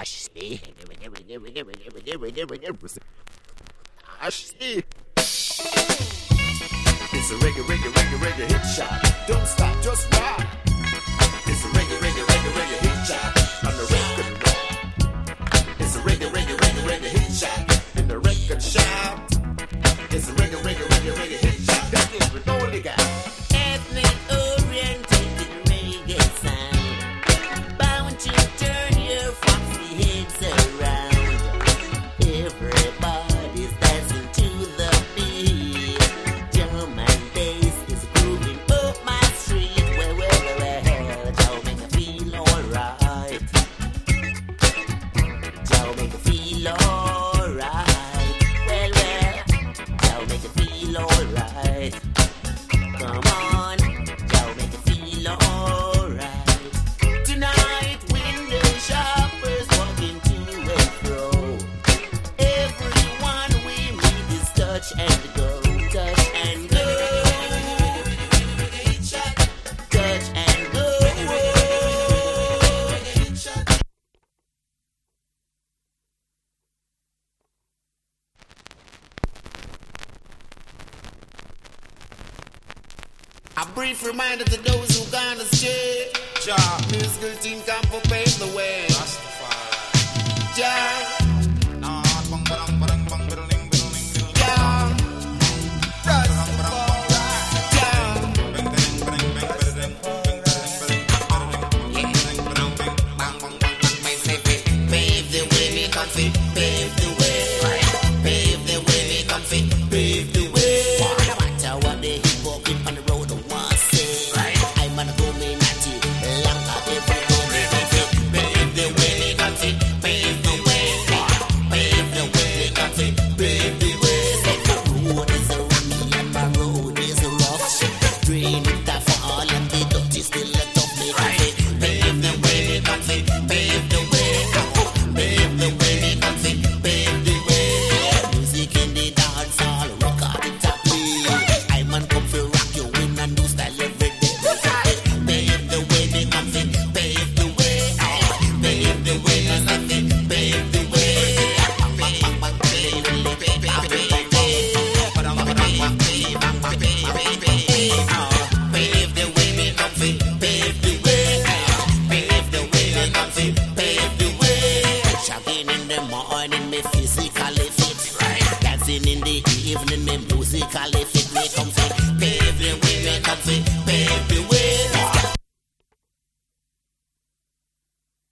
Ashley. It's a reggae hit shot. Don't stop, just rock. It's a reggae hit shot on the record rock. It's a reggae hit shot in the record shop. It's a reggae hit shot. That is with only guy. Ethnic oriented reggae sound. Bound to turn your foxy heads around. Everybody's dancing to the beat. Drum and bass is grooving up my street. Well, Joe make me feel alright. Joe make me feel alright. Well, Joe make me feel alright. Come on, Joe make me feel alright. Tonight, window shoppers walking to and fro. Everyone we meet is touch and go, touch and go. Touch and go. A brief reminder to those who gone astray. Musical team come for pave the way. Jah